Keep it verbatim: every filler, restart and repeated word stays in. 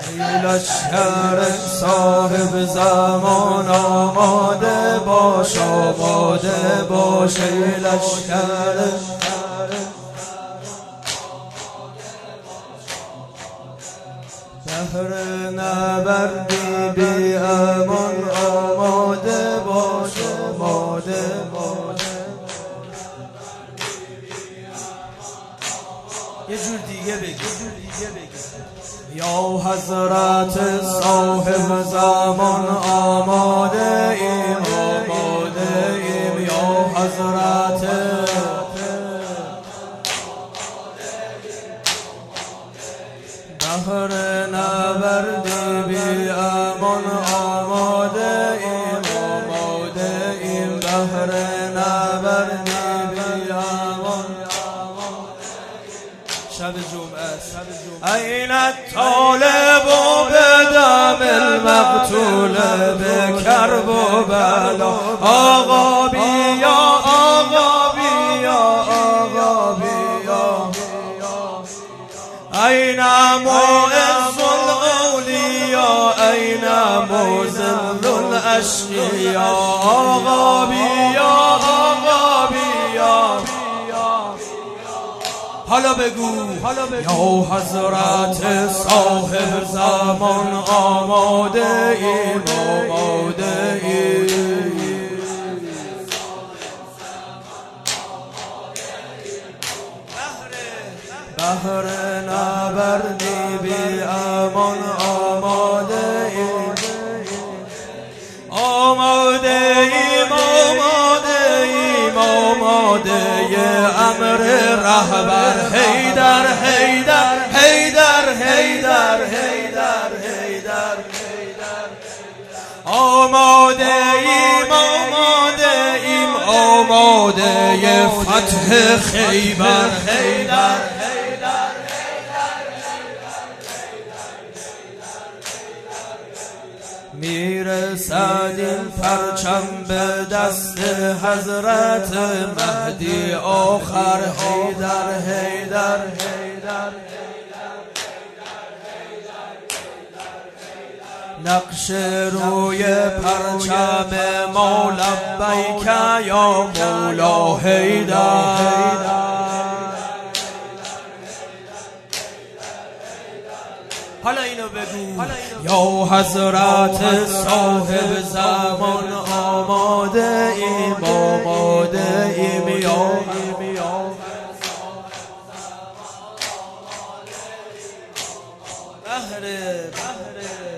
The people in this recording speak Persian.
لشکر صاحب زمان آماده باش، آماده باش ای لشکر بهر نبردی بی امان آماده باش، آماده باش. یه جور دیگه بگی، یه جور دیگه بگی. یا حضرت صاحب زمان آماده ایم، آماده ایم یا حضرت بهر نبردی بی امان آماده ایم، آماده ایم بهر نبردی بی امان. شب جمعه این الطالب بدم المقتول به کرب و بلا آقا بیا، آقا بیا، آقا بیا. این معز الاولیا، این مذل الاشقیا آقا بیا، آقا بیا. حالا بگو یا حضرت صاحب زمان آماده ایم، آماده ایم بهر نبردی بی امان آماده ایم، آماده ایم، آماده ایم، آماده امر رهبر حیدر، حیدر، حیدر، حیدر، حیدر، حیدر. آماده ایم، آماده ایم، آماده فتح خیبر حیدر. میرسد این پرچم به دست حضرت مهدی آخر حیدر، حیدر، حیدر. نقش روی پرچم ما لبیک یا مولا حیدر. حالا اینو بگو یا حضرت صاحب زمان آماده ایم، آماده ایم یا بهر